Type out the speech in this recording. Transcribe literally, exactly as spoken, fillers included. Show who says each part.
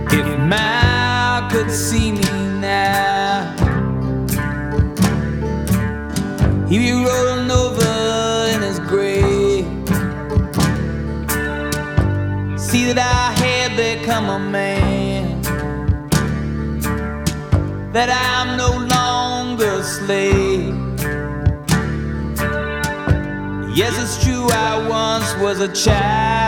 Speaker 1: If Mal could see me now, he'd be rolling over in his grave. See that I had become a man, that I'm no longer a slave. Yes, it's true, I once was a child,